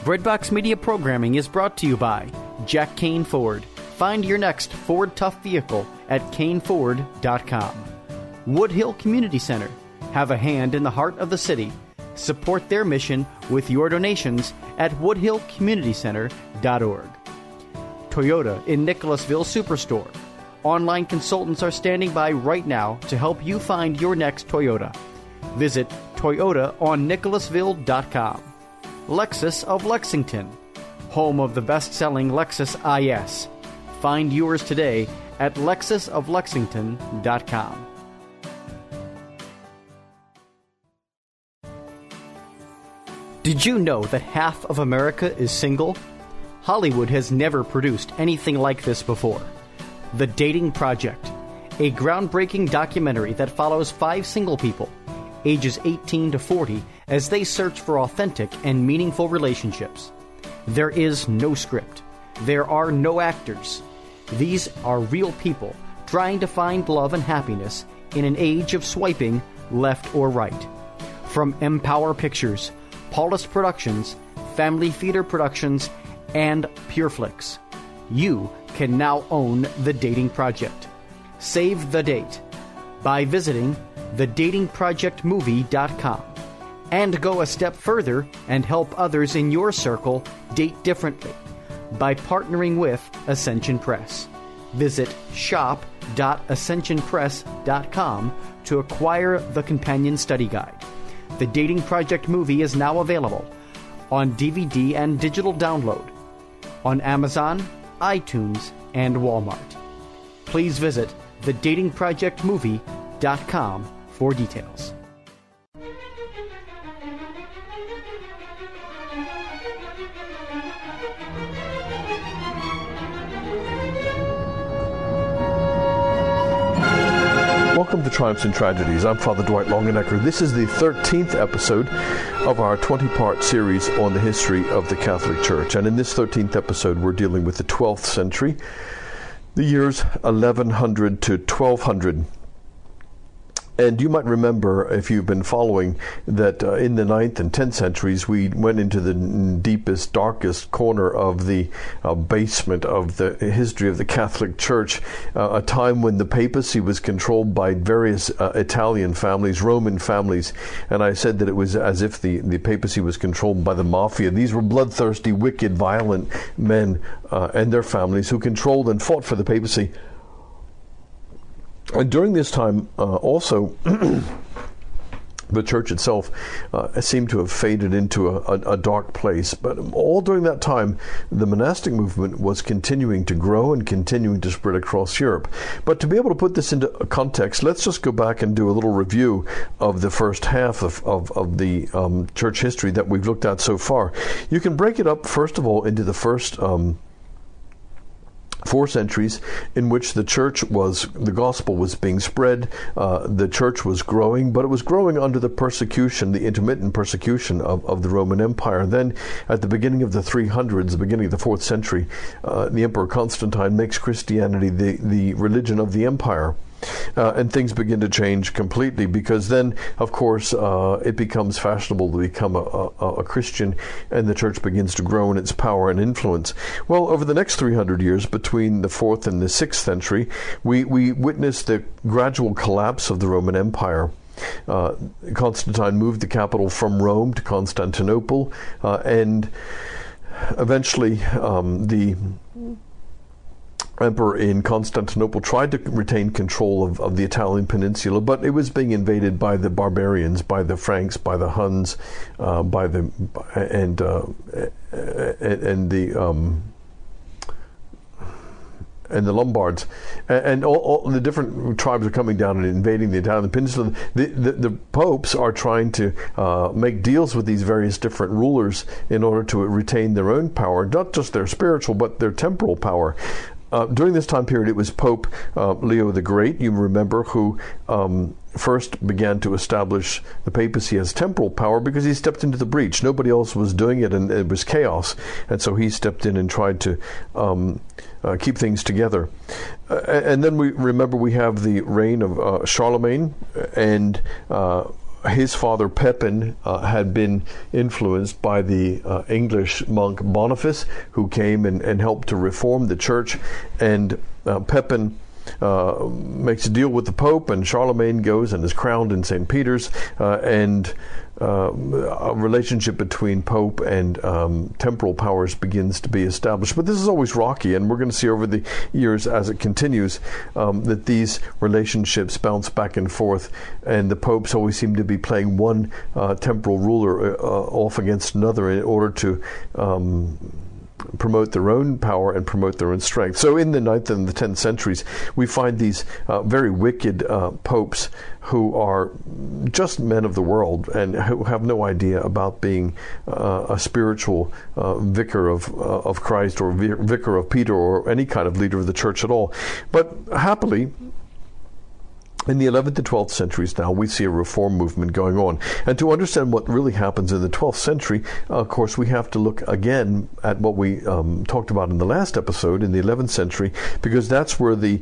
Breadbox Media programming is brought to you by Jack Kane Ford. Find your next Ford Tough vehicle at caneford.com. Woodhill Community Center. Have a hand in the heart of the city. Support their mission with your donations at woodhillcommunitycenter.org. Toyota in Nicholasville Superstore. Online consultants are standing by right now to help you find your next Toyota. Visit toyotaonnicholasville.com. Lexus of Lexington, home of the best-selling Lexus IS. Find yours today at lexusoflexington.com. Did you know that half of America is single? Hollywood has never produced anything like this before. The Dating Project, a groundbreaking documentary that follows 5 single people, ages 18 to 40, as they search for authentic and meaningful relationships. There is no script. There are no actors. These are real people trying to find love and happiness in an age of swiping left or right. From Empower Pictures, Paulus Productions, Family Theater Productions, and PureFlix, you can now own The Dating Project. Save the date by visiting thedatingprojectmovie.com and go a step further and help others in your circle date differently by partnering with Ascension Press. Visit shop.ascensionpress.com to acquire the companion study guide. The Dating Project movie is now available on DVD and digital download on Amazon, iTunes, and Walmart. Please visit thedatingprojectmovie.com for details. Welcome to Triumphs and Tragedies. I'm Father Dwight Longenecker. This is the 13th episode of our 20-part series on the history of the Catholic Church. And in this 13th episode, we're dealing with the 12th century, the years 1100 to 1200. And you might remember, if you've been following, that in the 9th and 10th centuries, we went into the deepest, darkest corner of the basement of the history of the Catholic Church, a time when the papacy was controlled by various Italian families, Roman families. And I said that it was as if the papacy was controlled by the mafia. These were bloodthirsty, wicked, violent men and their families who controlled and fought for the papacy. And during this time, also, the church itself seemed to have faded into a dark place. But all during that time, the monastic movement was continuing to grow and continuing to spread across Europe. But to be able to put this into context, let's just go back and do a little review of the first half of the church history that we've looked at so far. You can break it up, first of all, into the first 4 centuries in which the gospel was being spread, the church was growing, but it was growing under the persecution, the intermittent persecution of the Roman Empire. Then at the beginning of the 300s, the beginning of the 4th century, the Emperor Constantine makes Christianity the religion of the empire. And things begin to change completely, because then, of course, it becomes fashionable to become a Christian, and the church begins to grow in its power and influence. Well, over the next 300 years, between the 4th and the 6th century, we witnessed the gradual collapse of the Roman Empire. Constantine moved the capital from Rome to Constantinople, and eventually the emperor in Constantinople tried to retain control of the Italian peninsula, but it was being invaded by the barbarians, by the Franks, by the Huns, and the Lombards, and all the different tribes are coming down and invading the Italian peninsula. The popes are trying to make deals with these various different rulers in order to retain their own power, not just their spiritual, but their temporal power. During this time period, it was Pope Leo the Great, you remember, who first began to establish the papacy as temporal power, because he stepped into the breach. Nobody else was doing it, and it was chaos. And so he stepped in and tried to keep things together. And then we have the reign of Charlemagne, and his father Pepin had been influenced by the English monk Boniface, who came and helped to reform the church. And Pepin makes a deal with the Pope, and Charlemagne goes and is crowned in St. Peter's, and a relationship between Pope and temporal powers begins to be established. But this is always rocky, and we're going to see over the years as it continues that these relationships bounce back and forth, and the popes always seem to be playing one temporal ruler off against another in order to promote their own power and promote their own strength. So in the 9th and the 10th centuries, we find these very wicked popes who are just men of the world and who have no idea about being a spiritual vicar of Christ, or vicar of Peter, or any kind of leader of the church at all. But happily, in the 11th and 12th centuries now, we see a reform movement going on. And to understand what really happens in the 12th century, of course, we have to look again at what we talked about in the last episode in the 11th century, because that's where the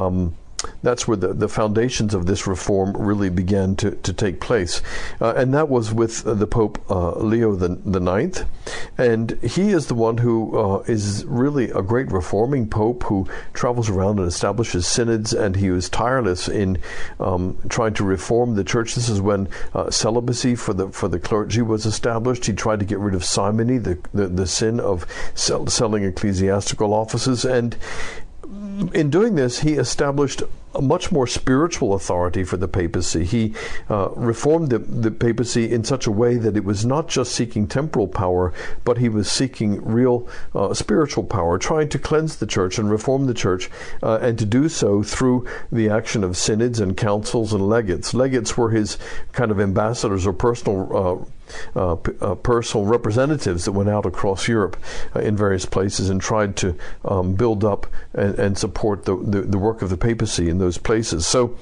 foundations of this reform really began to take place. And that was with the Pope Leo the Ninth. And he is the one who is really a great reforming pope who travels around and establishes synods, and he was tireless in trying to reform the church. This is when celibacy for the clergy was established. He tried to get rid of simony, the sin of selling ecclesiastical offices, and in doing this, he established a much more spiritual authority for the papacy. He reformed the papacy in such a way that it was not just seeking temporal power, but he was seeking real spiritual power, trying to cleanse the church and reform the church, and to do so through the action of synods and councils and legates. Legates were his kind of ambassadors or personal representatives that went out across Europe in various places and tried to build up and support the work of the papacy in those places. So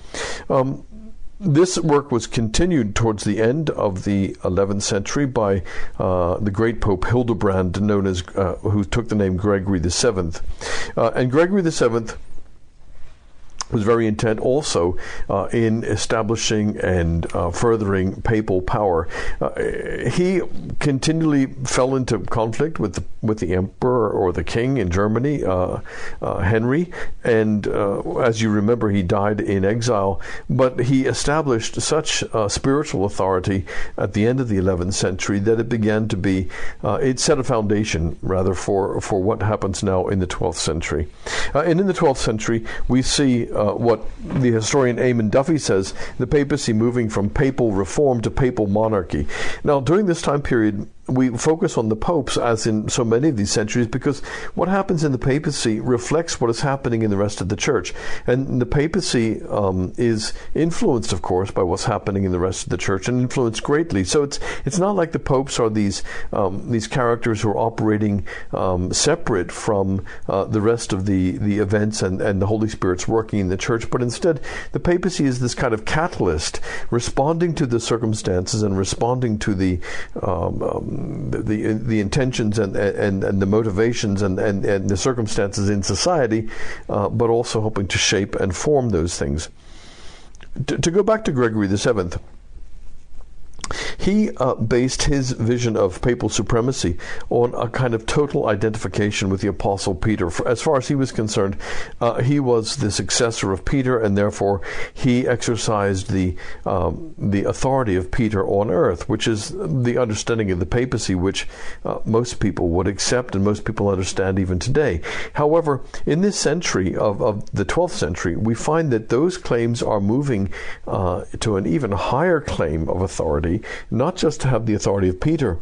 this work was continued towards the end of the 11th century by the great Pope Hildebrand, known as who took the name Gregory VII. And Gregory VII was very intent also in establishing and furthering papal power. He continually fell into conflict with the emperor or the king in Germany, Henry, and as you remember, he died in exile. But he established such spiritual authority at the end of the 11th century that it began to be, it set a foundation rather for what happens now in the 12th century. And in the 12th century, we see what the historian Eamon Duffy says, the papacy moving from papal reform to papal monarchy. Now, during this time period, we focus on the popes, as in so many of these centuries, because what happens in the papacy reflects what is happening in the rest of the church. And the papacy is influenced, of course, by what's happening in the rest of the church, and influenced greatly. So it's not like the popes are these characters who are operating separate from the rest of the events and the Holy Spirit's working in the church, but instead the papacy is this kind of catalyst responding to the circumstances and responding to the intentions and the motivations and the circumstances in society, but also hoping to shape and form those things. To go back to Gregory VII, he based his vision of papal supremacy on a kind of total identification with the Apostle Peter. As far as he was concerned, he was the successor of Peter, and therefore he exercised the authority of Peter on earth, which is the understanding of the papacy, which most people would accept and most people understand even today. However, in this century of the 12th century, we find that those claims are moving to an even higher claim of authority, not just to have the authority of Peter,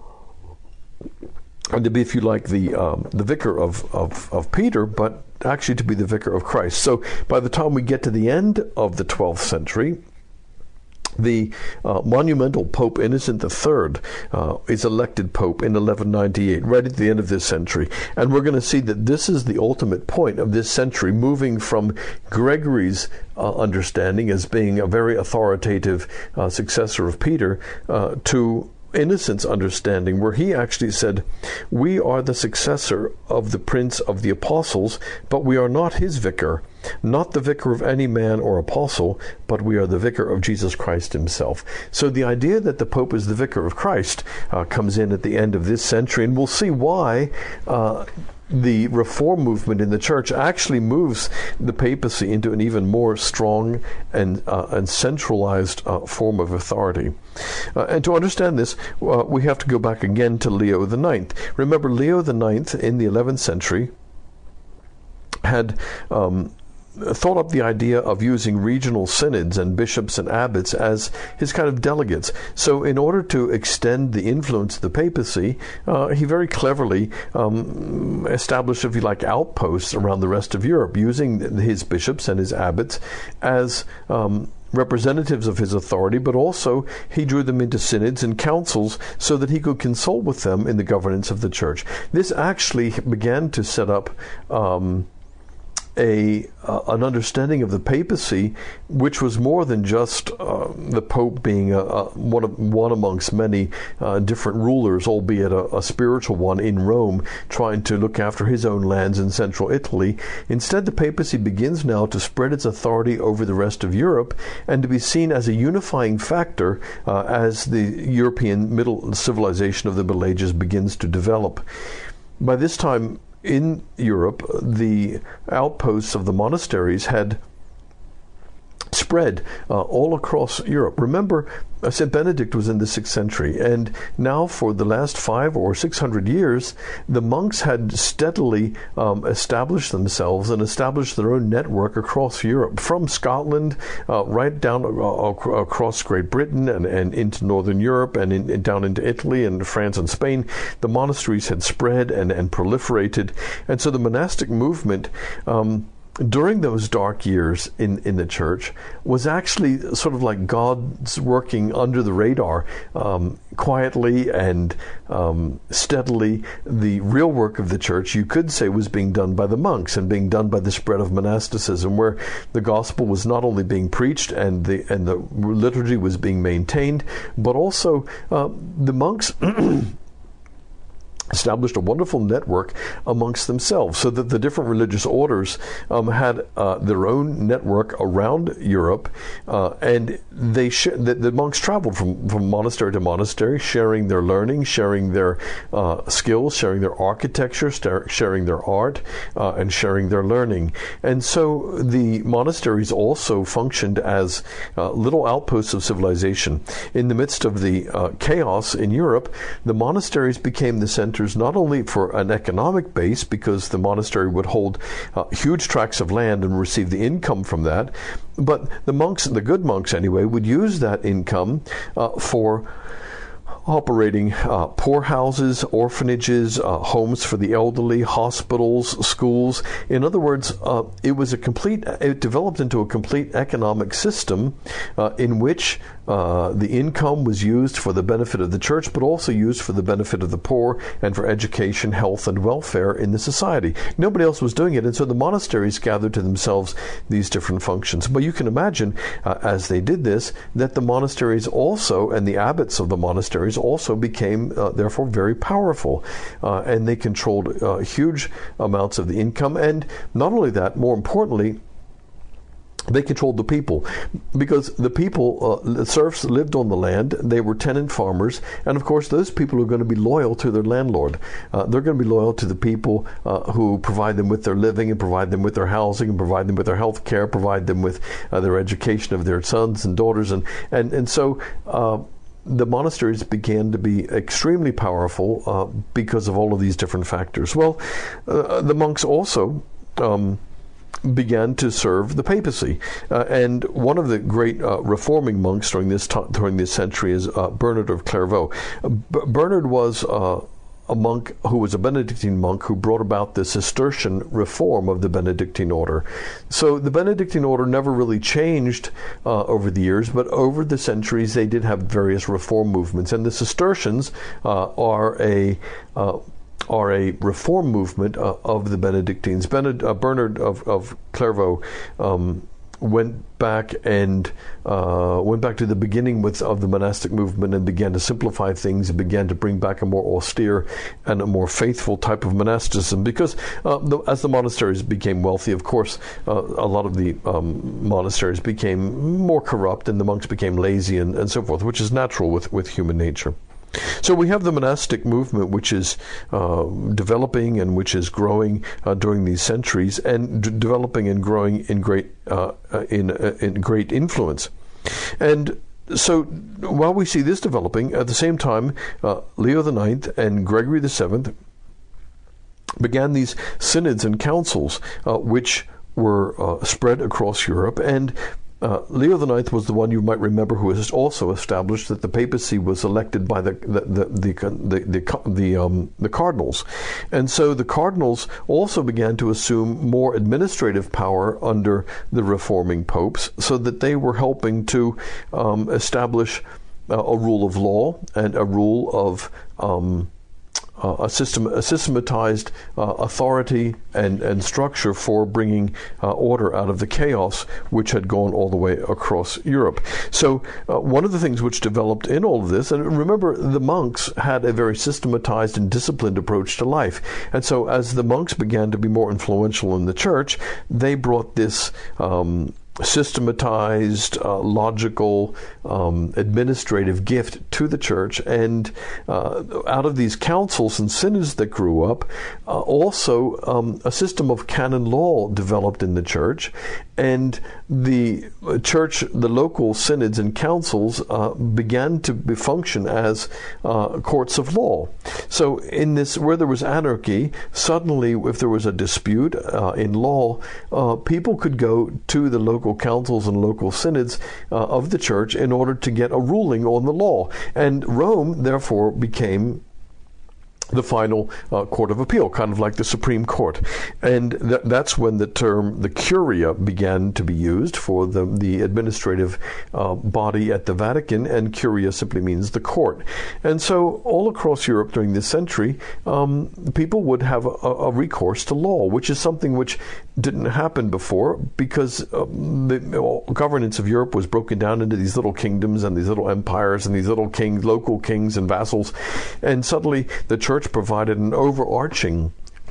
and to be, if you like, the vicar of Peter, but actually to be the vicar of Christ. So by the time we get to the end of the 12th century, the monumental Pope Innocent III is elected Pope in 1198, right at the end of this century. And we're going to see that this is the ultimate point of this century, moving from Gregory's understanding as being a very authoritative successor of Peter to Innocent's understanding, where he actually said, we are the successor of the Prince of the Apostles, but we are not his vicar. not the vicar of any man or apostle, but we are the vicar of Jesus Christ himself. So the idea that the Pope is the vicar of Christ comes in at the end of this century, and we'll see why the reform movement in the church actually moves the papacy into an even more strong and centralized form of authority. And to understand this, we have to go back again to Leo IX. Remember, Leo IX in the 11th century had thought up the idea of using regional synods and bishops and abbots as his kind of delegates. So in order to extend the influence of the papacy, he very cleverly established, if you like, outposts around the rest of Europe, using his bishops and his abbots as representatives of his authority, but also he drew them into synods and councils so that he could consult with them in the governance of the church. This actually began to set up an understanding of the papacy, which was more than just the Pope being one amongst many different rulers, albeit a spiritual one in Rome, trying to look after his own lands in central Italy. Instead, the papacy begins now to spread its authority over the rest of Europe and to be seen as a unifying factor as the European middle civilization of the Middle Ages begins to develop. By this time, in Europe, the outposts of the monasteries had spread all across Europe. Remember, St. Benedict was in the 6th century, and now for the last 500 or 600 years, the monks had steadily established themselves and established their own network across Europe, from Scotland right down across Great Britain and into Northern Europe and down into Italy and France and Spain. The monasteries had spread and proliferated, and so the monastic movement during those dark years in the church was actually sort of like God's working under the radar, quietly and steadily. The real work of the church, you could say, was being done by the monks and being done by the spread of monasticism, where the gospel was not only being preached and the liturgy was being maintained, but also the monks established a wonderful network amongst themselves, so that the different religious orders had their own network around Europe, and the monks traveled from monastery to monastery, sharing their learning, sharing their skills, sharing their architecture, sharing their art, and sharing their learning. And so the monasteries also functioned as little outposts of civilization. In the midst of the chaos in Europe, the monasteries became the centers not only for an economic base, because the monastery would hold huge tracts of land and receive the income from that, but the monks, the good monks anyway, would use that income for operating poorhouses, orphanages, homes for the elderly, hospitals, schools. In other words, it developed into a complete economic system in which the income was used for the benefit of the church, but also used for the benefit of the poor and for education, health, and welfare in the society. Nobody else was doing it, and so the monasteries gathered to themselves these different functions. But you can imagine, as they did this, that the monasteries also, and the abbots of the monasteries also became, therefore, very powerful, and they controlled huge amounts of the income. And not only that, more importantly, they controlled the people, because the people, the serfs, lived on the land. They were tenant farmers, and of course those people are going to be loyal to their landlord. They're going to be loyal to the people who provide them with their living, and provide them with their housing, and provide them with their health care, provide them with their education of their sons and daughters, and so the monasteries began to be extremely powerful because of all of these different factors. Well, the monks also began to serve the papacy, and one of the great reforming monks during this century is Bernard of Clairvaux. Bernard was a monk who was a Benedictine monk who brought about the Cistercian reform of the Benedictine order. So the Benedictine order never really changed over the years, but over the centuries they did have various reform movements, and the Cistercians are a reform movement of the Benedictines. Bernard of Clairvaux went back to the beginning of the monastic movement and began to simplify things and began to bring back a more austere and a more faithful type of monasticism. Because as the monasteries became wealthy, of course, a lot of the monasteries became more corrupt and the monks became lazy and so forth, which is natural with human nature. So we have the monastic movement, which is developing and which is growing during these centuries, and developing and growing in great influence. And so while we see this developing, at the same time, Leo IX and Gregory VII began these synods and councils, which were spread across Europe. And Leo IX was the one you might remember who has also established that the papacy was elected by the cardinals, and so the cardinals also began to assume more administrative power under the reforming popes, so that they were helping to establish a rule of law and a rule of a systematized authority and structure for bringing order out of the chaos which had gone all the way across Europe. So one of the things which developed in all of this, and remember, the monks had a very systematized and disciplined approach to life. And so as the monks began to be more influential in the church, they brought this systematized, logical, administrative gift to the church. And out of these councils and synods that grew up, also a system of canon law developed in the church. And the church, the local synods and councils began to function as courts of law. So in this, where there was anarchy, suddenly if there was a dispute in law, people could go to the local councils and local synods of the church in order to get a ruling on the law. And Rome, therefore, became the final court of appeal, kind of like the Supreme Court. And that's when the term, the Curia, began to be used for the administrative body at the Vatican, and Curia simply means the court. And so all across Europe during this century, people would have a recourse to law, which is something which didn't happen before, because the governance of Europe was broken down into these little kingdoms and these little empires and these little kings, local kings and vassals. And suddenly the church provided an overarching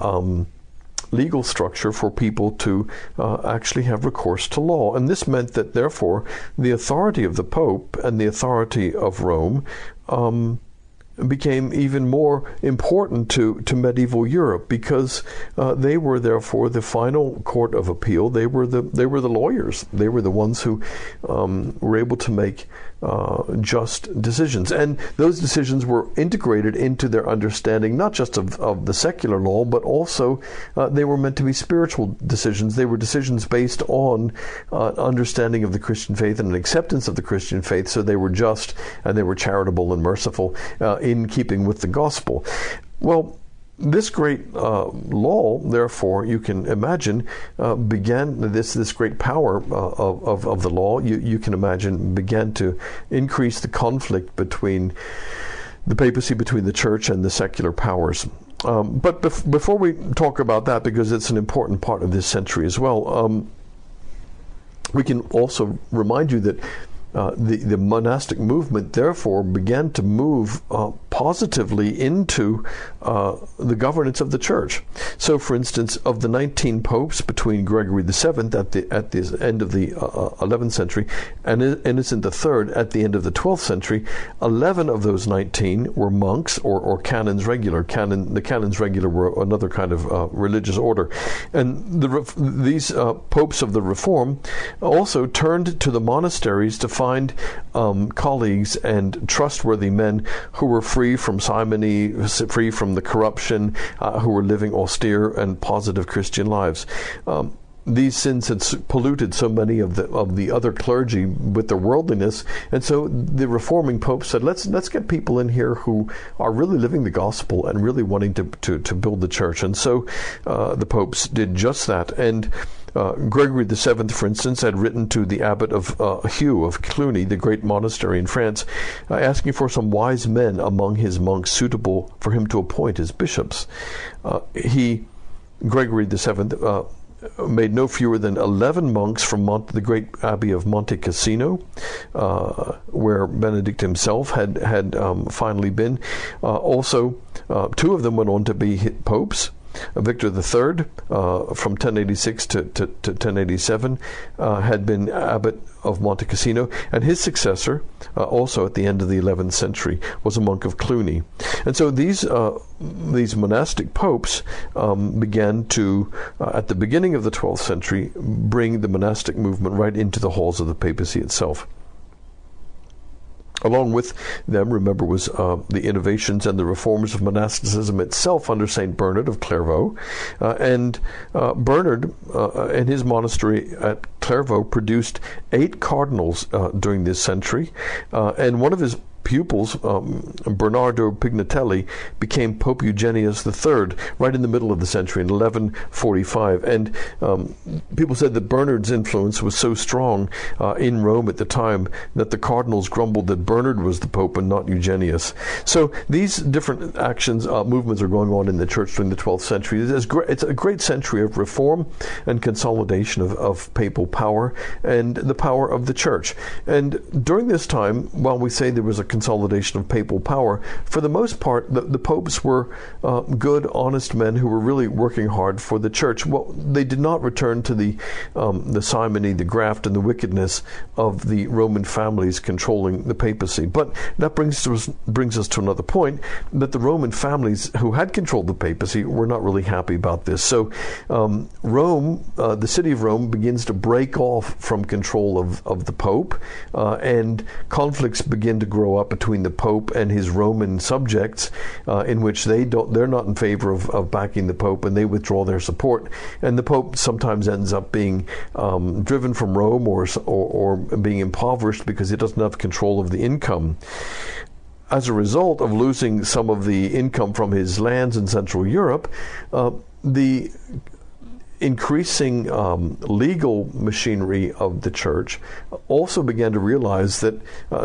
legal structure for people to actually have recourse to law. And this meant that, therefore, the authority of the Pope and the authority of Rome became even more important to medieval Europe, because they were therefore the final court of appeal. They were the lawyers. They were the ones who were able to make just decisions, and those decisions were integrated into their understanding, not just of the secular law, but also they were meant to be spiritual decisions. They were decisions based on understanding of the Christian faith and an acceptance of the Christian faith. So they were just, and they were charitable and merciful, in keeping with the gospel. Well, this great law, therefore, you can imagine, began this great power of the law. You can imagine began to increase the conflict between the papacy, between the church and the secular powers. But before we talk about that, because it's an important part of this century as well, we can also remind you that the monastic movement, therefore, began to move positively into the governance of the church. So, for instance, of the 19 popes between Gregory VII at the end of the 11th century and Innocent III at the end of the 12th century, 11 of those 19 were monks or canons regular. The canons regular were another kind of religious order. And these popes of the Reform also turned to the monasteries to find colleagues and trustworthy men who were free from simony, free from the corruption, who were living austere and positive Christian lives. These sins had polluted so many of the other clergy with their worldliness, and so the reforming pope said, let's get people in here who are really living the gospel and really wanting to build the church. And so the popes did just that. And Gregory VII, for instance, had written to the abbot of Hugh of Cluny, the great monastery in France, asking for some wise men among his monks suitable for him to appoint as bishops. Gregory VII, made no fewer than 11 monks from the great abbey of Monte Cassino, where Benedict himself had finally been. Also, 2 of them went on to be popes. Victor III, from 1086 to 1087, had been abbot of Monte Cassino, and his successor, also at the end of the 11th century, was a monk of Cluny. And so these monastic popes began to, at the beginning of the 12th century, bring the monastic movement right into the halls of the papacy itself. Along with them, remember, was the innovations and the reforms of monasticism itself under St. Bernard of Clairvaux. And Bernard and his monastery at Clairvaux produced 8 cardinals during this century. And one of his pupils, Bernardo Pignatelli, became Pope Eugenius III right in the middle of the century in 1145. And people said that Bernard's influence was so strong in Rome at the time that the cardinals grumbled that Bernard was the Pope and not Eugenius. So these different actions, movements are going on in the church during the 12th century. It's a great century of reform and consolidation of papal power and the power of the church. And during this time, while we say there was a consolidation of papal power, for the most part, the popes were good, honest men who were really working hard for the church. Well, they did not return to the simony, the graft, and the wickedness of the Roman families controlling the papacy. But that brings us to another point, that the Roman families who had controlled the papacy were not really happy about this. So Rome, the city of Rome, begins to break off from control of the Pope, and conflicts begin to grow up between the Pope and his Roman subjects, in which they're not in favor of backing the Pope, and they withdraw their support. And the Pope sometimes ends up being driven from Rome or being impoverished because he doesn't have control of the income. As a result of losing some of the income from his lands in Central Europe, the increasing legal machinery of the church also began to realize that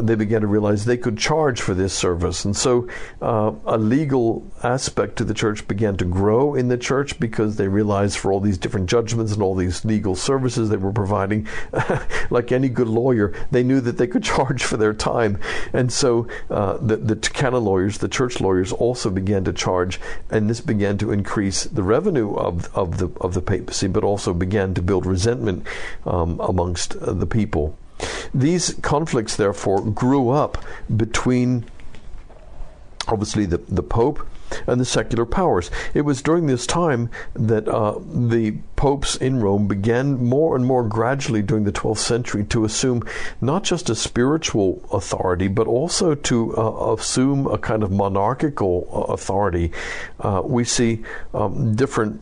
they could charge for this service. And so a legal aspect to the church began to grow in the church, because they realized for all these different judgments and all these legal services they were providing, like any good lawyer, they knew that they could charge for their time. And so the canon lawyers, the church lawyers, also began to charge, and this began to increase the revenue of the papacy, but also began to build resentment amongst the people. These conflicts, therefore, grew up between, obviously, the Pope and the secular powers. It was during this time that the popes in Rome began more and more gradually during the 12th century to assume not just a spiritual authority, but also to assume a kind of monarchical authority. We see different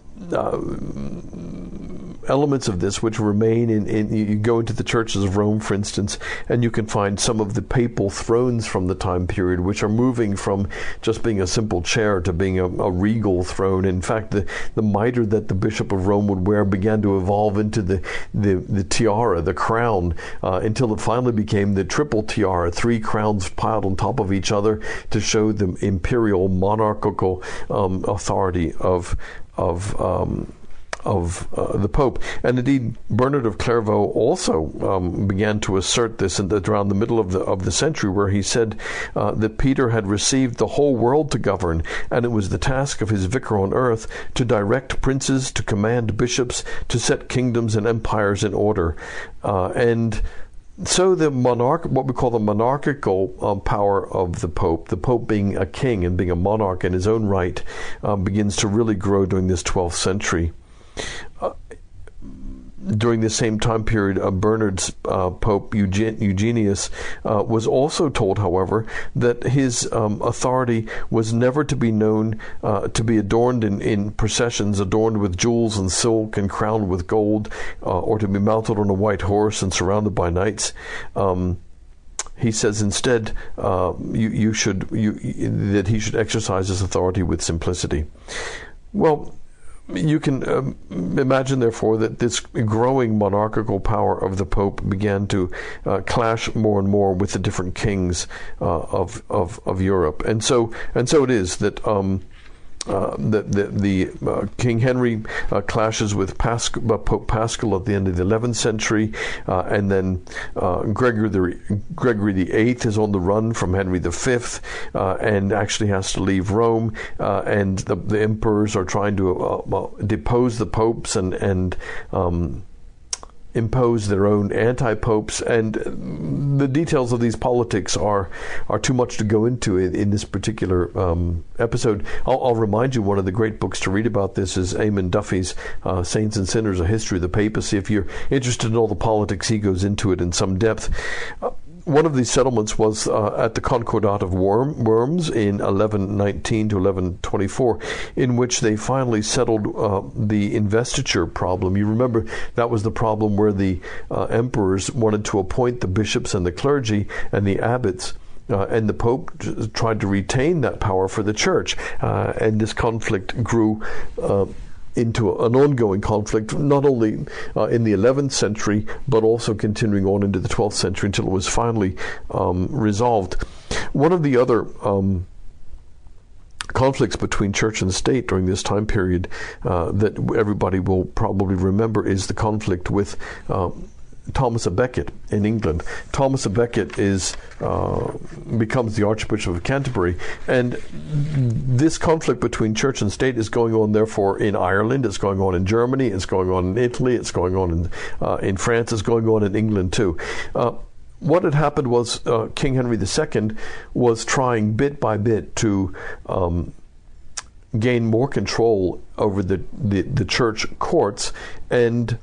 elements of this which remain in you go into the churches of Rome, for instance, and you can find some of the papal thrones from the time period, which are moving from just being a simple chair to being a regal throne. In fact, the mitre that the Bishop of Rome would wear began to evolve into the tiara, the crown, until it finally became the triple tiara, 3 crowns piled on top of each other to show the imperial monarchical authority of the Pope. And indeed, Bernard of Clairvaux also began to assert this around the middle of the century, where he said that Peter had received the whole world to govern, and it was the task of his vicar on earth to direct princes, to command bishops, to set kingdoms and empires in order. And so the what we call the monarchical power of the Pope being a king and being a monarch in his own right, begins to really grow during this 12th century. During the same time period, Bernard's Pope Eugenius was also told, however, that his authority was never to be known to be adorned in processions, adorned with jewels and silk and crowned with gold, or to be mounted on a white horse and surrounded by knights. He says instead that he should exercise his authority with simplicity. Well, you can imagine, therefore, that this growing monarchical power of the Pope began to clash more and more with the different kings of Europe, and so it is that King Henry clashes with Pope Paschal at the end of the 11th century, and then Gregory VIII is on the run from Henry V, and actually has to leave Rome, and the emperors are trying to depose the popes and impose their own anti-popes, and the details of these politics are too much to go into in this particular episode. I'll remind you, one of the great books to read about this is Eamon Duffy's Saints and Sinners, A History of the Papacy. If you're interested in all the politics, he goes into it in some depth. One of these settlements was at the Concordat of Worms in 1119 to 1124, in which they finally settled the investiture problem. You remember that was the problem where the emperors wanted to appoint the bishops and the clergy and the abbots, and the Pope tried to retain that power for the Church, and this conflict grew into an ongoing conflict, not only in the 11th century, but also continuing on into the 12th century until it was finally resolved. One of the other conflicts between church and state during this time period that everybody will probably remember is the conflict with Thomas à Becket in England. Thomas à Becket becomes the Archbishop of Canterbury, and this conflict between church and state is going on, therefore, in Ireland, it's going on in Germany, it's going on in Italy, it's going on in France, it's going on in England too. What had happened was King Henry II was trying bit by bit to gain more control over the church courts, and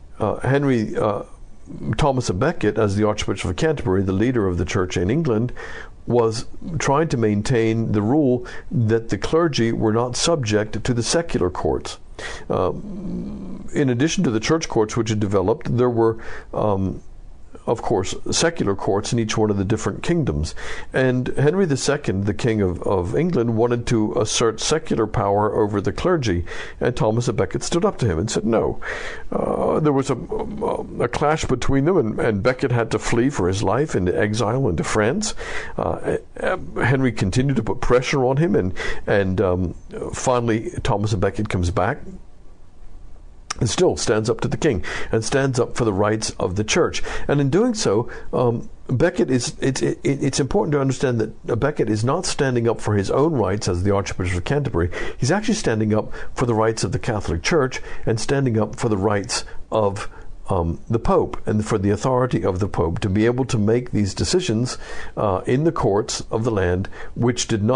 Thomas à Becket, as the Archbishop of Canterbury, the leader of the church in England, was trying to maintain the rule that the clergy were not subject to the secular courts. In addition to the church courts which had developed, there were of course, secular courts in each one of the different kingdoms. And Henry II, the King of England, wanted to assert secular power over the clergy, and Thomas à Becket stood up to him and said no. There was a clash between them, and Becket had to flee for his life into exile into France. Henry continued to put pressure on him, and finally Thomas à Becket comes back and still stands up to the king and stands up for the rights of the church. And in doing so, Becket it's important to understand that Becket is not standing up for his own rights as the Archbishop of Canterbury. He's actually standing up for the rights of the Catholic Church and standing up for the rights of the Pope and for the authority of the Pope to be able to make these decisions in the courts of the land, which had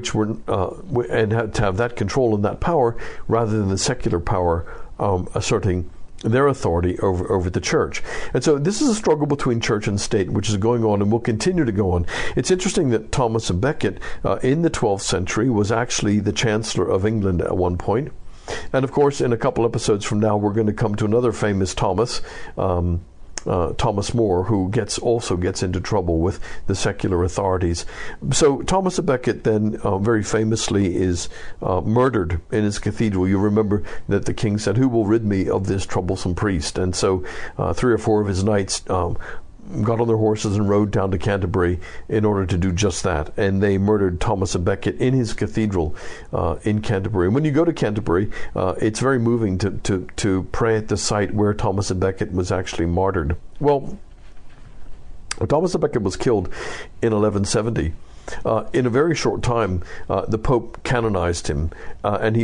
to have that control and that power rather than the secular power asserting their authority over the church. And so this is a struggle between church and state which is going on and will continue to go on. It's interesting that Thomas à Becket in the 12th century was actually the Chancellor of England at one point. And of course, in a couple episodes from now, we're going to come to another famous Thomas, Thomas More, who also gets into trouble with the secular authorities. So Thomas à Becket then very famously is murdered in his cathedral. You remember that the king said, "Who will rid me of this troublesome priest?" And so 3 or 4 of his knights got on their horses and rode down to Canterbury in order to do just that. And they murdered Thomas à Becket in his cathedral in Canterbury. And when you go to Canterbury, it's very moving to pray at the site where Thomas à Becket was actually martyred. Well, Thomas à Becket was killed in 1170. In a very short time, the Pope canonized him, and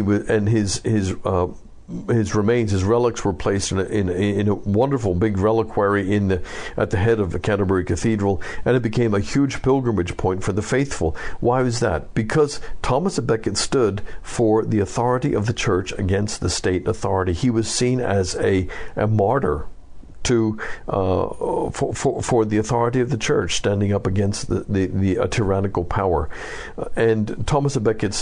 his remains, his relics, were placed in a wonderful big reliquary at the head of the Canterbury Cathedral, and it became a huge pilgrimage point for the faithful. Why was that? Because Thomas à Becket stood for the authority of the church against the state authority. He was seen as a martyr for the authority of the church, standing up against the tyrannical power. And Thomas à Becket's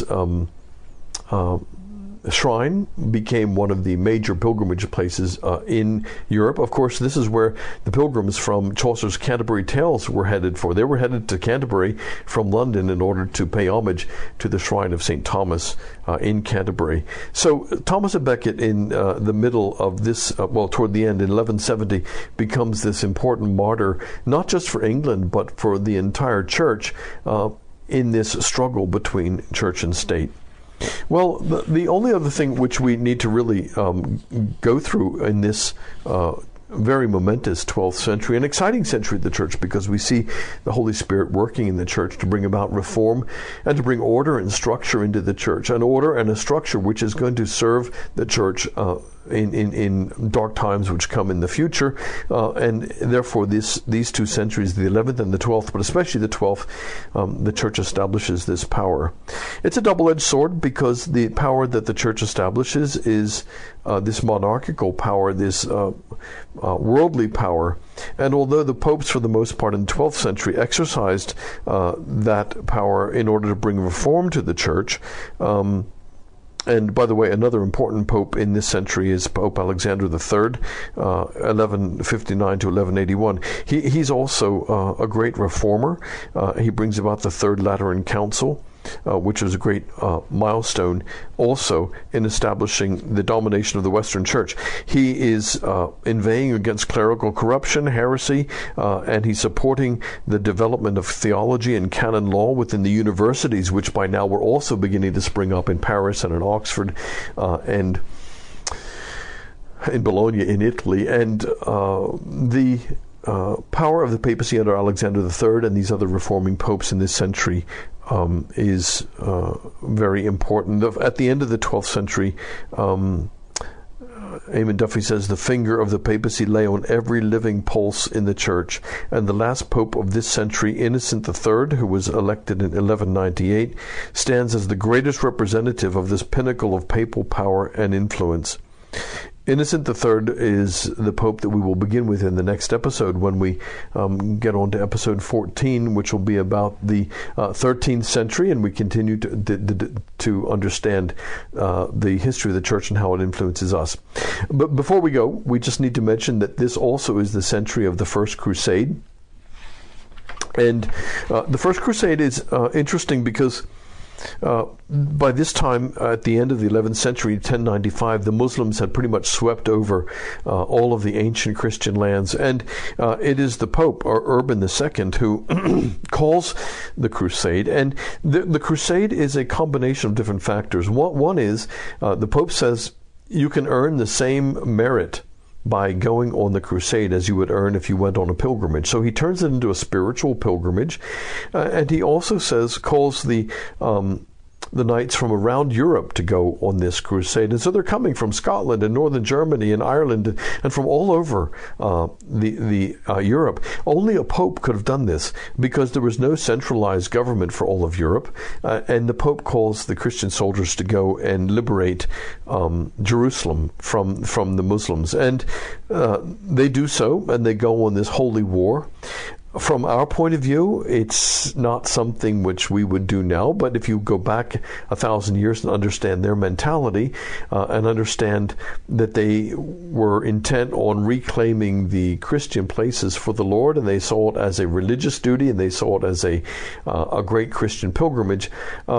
shrine became one of the major pilgrimage places in Europe. Of course, this is where the pilgrims from Chaucer's Canterbury Tales were headed for. They were headed to Canterbury from London in order to pay homage to the shrine of St. Thomas in Canterbury. So Thomas à Becket in the middle of this, toward the end in 1170, becomes this important martyr, not just for England, but for the entire church in this struggle between church and state. Well, the only other thing which we need to really go through in this very momentous 12th century, an exciting century of the church, because we see the Holy Spirit working in the church to bring about reform and to bring order and structure into the church, an order and a structure which is going to serve the church in dark times which come in the future, and therefore these 2 centuries, the 11th and the 12th, but especially the 12th, the church establishes this power. It's a double-edged sword, because the power that the church establishes is this monarchical power, this worldly power, and although the popes for the most part in the 12th century exercised that power in order to bring reform to the church, and by the way, another important pope in this century is Pope Alexander III, 1159 to 1181. He's also a great reformer. He brings about the Third Lateran Council, which was a great milestone also in establishing the domination of the Western Church. He is inveighing against clerical corruption, heresy, and he's supporting the development of theology and canon law within the universities, which by now were also beginning to spring up in Paris and in Oxford and in Bologna in Italy. And the power of the papacy under Alexander III and these other reforming popes in this century is very important. At the end of the 12th century, Eamon Duffy says, the finger of the papacy lay on every living pulse in the church, and the last pope of this century, Innocent III, who was elected in 1198, stands as the greatest representative of this pinnacle of papal power and influence. Innocent III is the pope that we will begin with in the next episode when we get on to episode 14, which will be about the 13th century, and we continue to understand the history of the church and how it influences us. But before we go, we just need to mention that this also is the century of the First Crusade. And the First Crusade is interesting because by this time, at the end of the 11th century, 1095, the Muslims had pretty much swept over all of the ancient Christian lands. And it is the Pope, or Urban II, who calls the crusade. And the crusade is a combination of different factors. One is, the Pope says, you can earn the same merit by going on the crusade as you would earn if you went on a pilgrimage. So he turns it into a spiritual pilgrimage. And he also calls the knights from around Europe to go on this crusade. And so they're coming from Scotland and northern Germany and Ireland and from all over Europe. Only a pope could have done this because there was no centralized government for all of Europe. And the Pope calls the Christian soldiers to go and liberate Jerusalem from the Muslims. And they do so, and they go on this holy war. From our point of view, it's not something which we would do now, but if you go back 1,000 years and understand their mentality and understand that they were intent on reclaiming the Christian places for the Lord, and they saw it as a religious duty, and they saw it as a great Christian pilgrimage,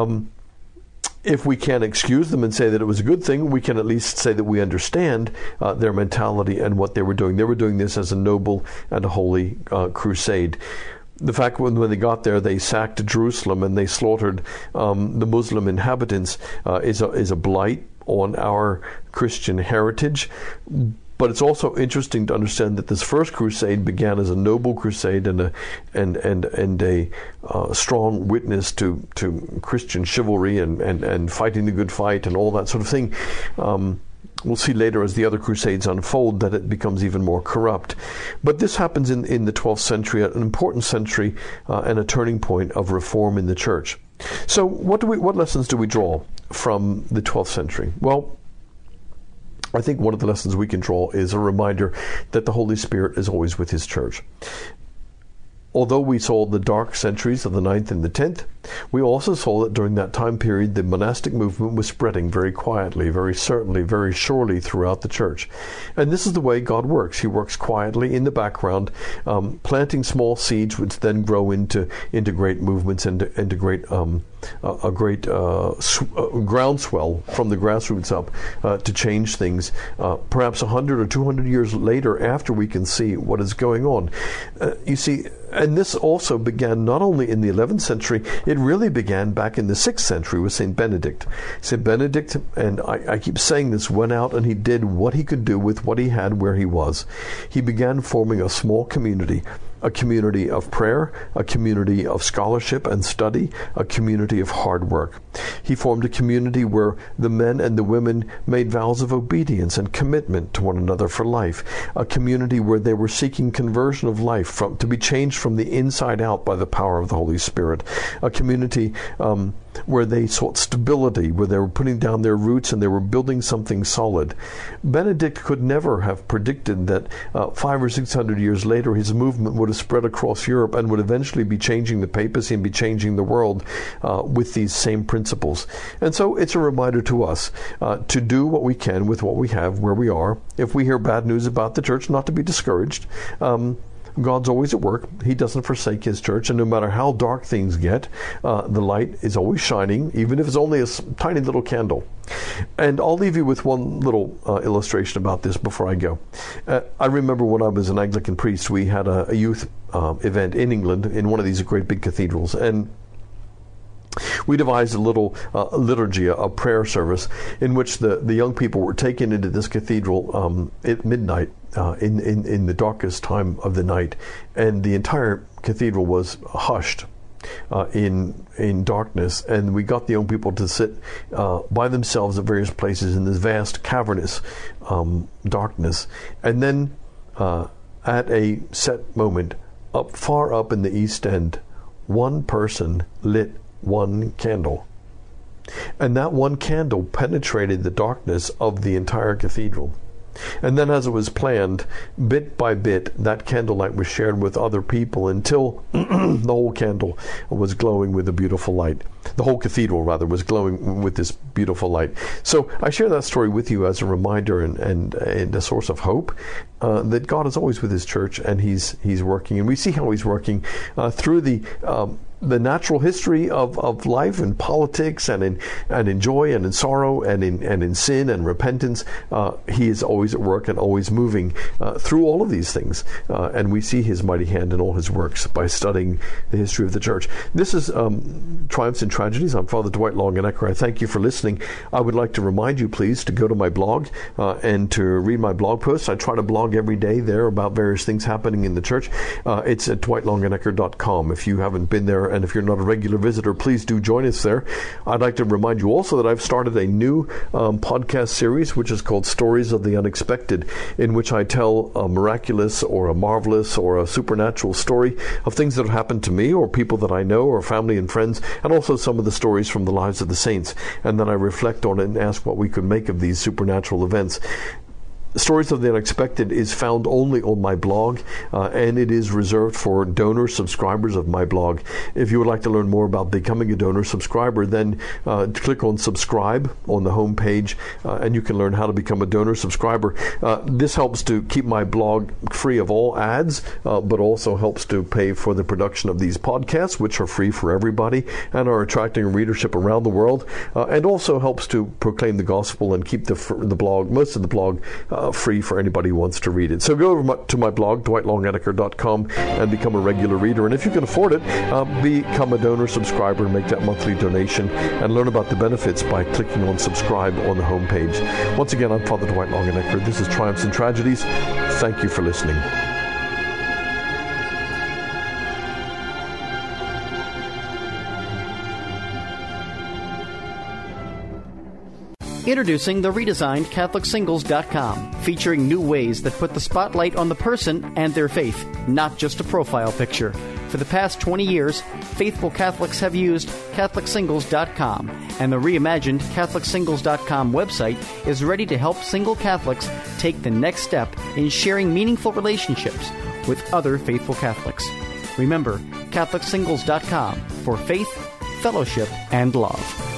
if we can't excuse them and say that it was a good thing, we can at least say that we understand their mentality and what they were doing. They were doing this as a noble and a holy crusade. The fact when they got there, they sacked Jerusalem and they slaughtered the Muslim inhabitants is a blight on our Christian heritage. But it's also interesting to understand that this first crusade began as a noble crusade and a strong witness to Christian chivalry and fighting the good fight and all that sort of thing. We'll see later as the other crusades unfold that it becomes even more corrupt. But this happens in the 12th century, an important century and a turning point of reform in the church. So what lessons do we draw from the 12th century? Well, I think one of the lessons we can draw is a reminder that the Holy Spirit is always with His church. Although we saw the dark centuries of the 9th and the 10th, we also saw that during that time period the monastic movement was spreading very quietly, very certainly, very surely throughout the church. And this is the way God works. He works quietly in the background, planting small seeds which then grow into great movements and into great groundswell from the grassroots up to change things, perhaps 100 or 200 years later after we can see what is going on. You see, And this also began not only in the 11th century, it really began back in the 6th century with St. Benedict. St. Benedict, and I keep saying this, went out and he did what he could do with what he had where he was. He began forming a small community, a community of prayer, a community of scholarship and study, a community of hard work. He formed a community where the men and the women made vows of obedience and commitment to one another for life, a community where they were seeking conversion of life to be changed from the inside out by the power of the Holy Spirit, a community where they sought stability, where they were putting down their roots and they were building something solid. Benedict could never have predicted that 500 or 600 years later his movement would have spread across Europe and would eventually be changing the papacy and be changing the world with these same principles. And so it's a reminder to us to do what we can with what we have where we are. If we hear bad news about the church, not to be discouraged. God's always at work. He doesn't forsake his church, and no matter how dark things get, the light is always shining, even if it's only a tiny little candle. And I'll leave you with one little illustration about this before I go. I remember when I was an Anglican priest, we had a youth event in England in one of these great big cathedrals, and we devised a little liturgy, a prayer service, in which the young people were taken into this cathedral at midnight, in the darkest time of the night, and the entire cathedral was hushed in darkness, and we got the young people to sit by themselves at various places in this vast cavernous darkness, and then at a set moment, far up in the east end, one person lit one candle, and that one candle penetrated the darkness of the entire cathedral. And then, as it was planned, bit by bit, that candlelight was shared with other people until the whole candle was glowing with a beautiful light. The whole cathedral, rather, was glowing with this beautiful light. So I share that story with you as a reminder and a source of hope that God is always with his church, and he's working. And we see how he's working through the natural history of life and politics and in joy and in sorrow and in sin and repentance. He is always at work and always moving through all of these things. And we see his mighty hand in all his works by studying the history of the church. This is Triumphs and Tragedies. I'm Father Dwight Longenecker. I thank you for listening. I would like to remind you, please, to go to my blog and to read my blog posts. I try to blog every day there about various things happening in the church. It's at dwightlongenecker.com. If you haven't been there, and if you're not a regular visitor, please do join us there. I'd like to remind you also that I've started a new podcast series, which is called Stories of the Unexpected, in which I tell a miraculous or a marvelous or a supernatural story of things that have happened to me or people that I know or family and friends, and also some of the stories from the lives of the saints. And then I reflect on it and ask what we could make of these supernatural events. Stories of the Unexpected is found only on my blog, and it is reserved for donor subscribers of my blog. If you would like to learn more about becoming a donor subscriber, then click on subscribe on the home page, and you can learn how to become a donor subscriber. This helps to keep my blog free of all ads, but also helps to pay for the production of these podcasts, which are free for everybody and are attracting readership around the world, and also helps to proclaim the gospel and keep the blog, most of the blog, free for anybody who wants to read it. So go over to my blog, dwightlongenecker.com, and become a regular reader. And if you can afford it, become a donor subscriber and make that monthly donation, and learn about the benefits by clicking on subscribe on the homepage. Once again, I'm Father Dwight Longenecker. This is Triumphs and Tragedies. Thank you for listening. Introducing the redesigned CatholicSingles.com, featuring new ways that put the spotlight on the person and their faith, not just a profile picture. For the past 20 years, faithful Catholics have used CatholicSingles.com, and the reimagined CatholicSingles.com website is ready to help single Catholics take the next step in sharing meaningful relationships with other faithful Catholics. Remember, CatholicSingles.com for faith, fellowship, and love.